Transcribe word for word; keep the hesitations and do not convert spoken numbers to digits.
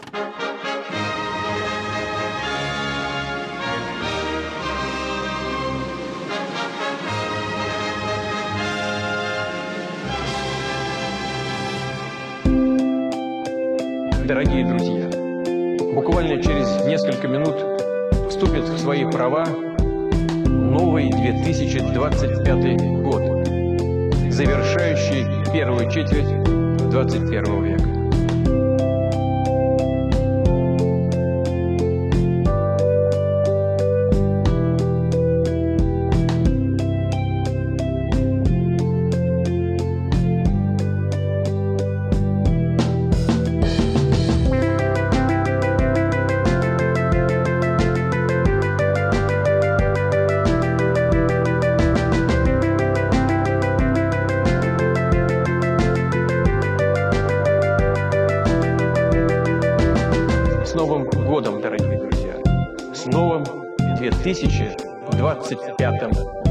Дорогие друзья, буквально через несколько минут вступит в свои права новый две тысячи двадцать пятый год, завершающий первую четверть двадцать первого века. С Новым годом, дорогие друзья! С новым две тысячи двадцать пятым годом!